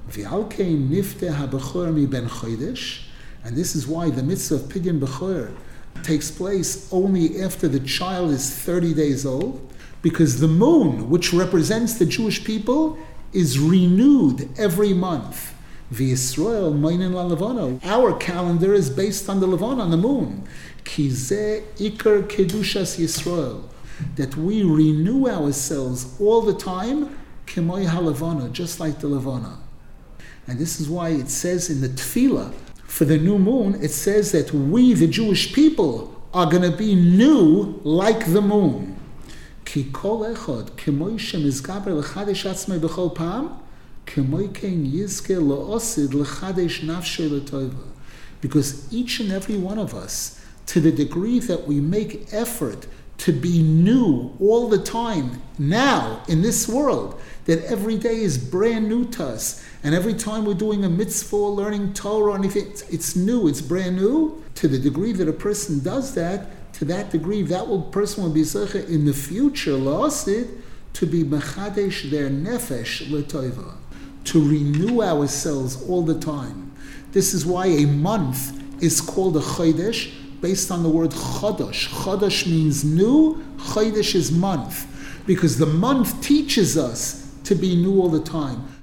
V'alkein nifte ha-bechor mi ben chodesh, and this is why the mitzvah of Pidyon Bechor takes place only after the child is 30 days old, because the moon, which represents the Jewish people, is renewed every month. V'Yisrael moinen la-levana. Our calendar is based on the Levana, on the moon. Ki zeh ikar kedushas Yisrael. That we renew ourselves all the time, k'moy ha-levana, just like the Levana. And this is why it says in the Tefillah, for the new moon, it says that we, the Jewish people, are going to be new like the moon. Ki kol echad, k'moy shemizgaber l'chadesh atzmei b'chol pam, k'moy ken yizke lo'osid l'chadesh nafshe l'toiva. Because each and every one of us, to the degree that we make effort to be new all the time, now, in this world, that every day is brand new to us, and every time we're doing a mitzvah, learning Torah or anything, it's new, it's brand new. To the degree that a person does that, to that degree, person will be zeicha in the future, la'asid, to be mechadesh their nefesh l'toiva, to renew ourselves all the time. This is why a month is called a chodesh, based on the word chodosh. Chodosh means new, chodesh is month, because the month teaches us to be new all the time.